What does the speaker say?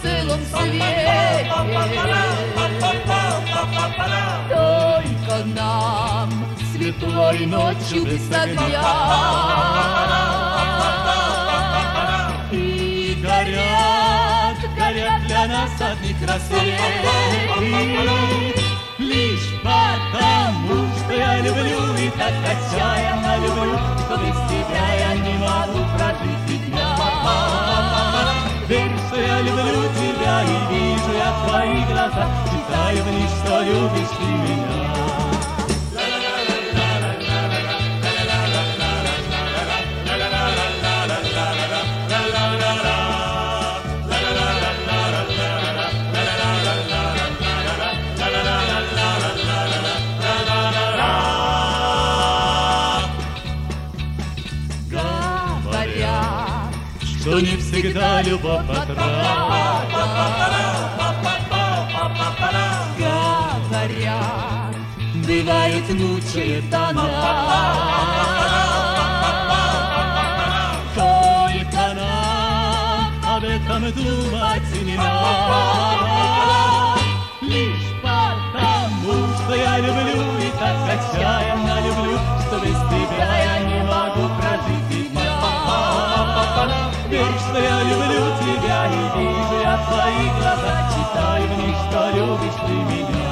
целом свете. Только нам светлой ночью без огня. И горят, горят для нас одни рассветы. Лишь потому, что я люблю и так отчаянно люблю, что без тебя я не могу прожить и дня. Верь, что я люблю тебя и вижу я твои глаза, читаю в них, что любишь ты меня. Что не всегда любовь потрата. Говорят, бывает мучает она. Только нам об этом думать не надо. Лишь потому, что я люблю и так отчаянно люблю, что без тебя я не могу прожить и дня. Верь, что я люблю тебя и вижу я твои глаза, читаю в них, что любишь ты меня.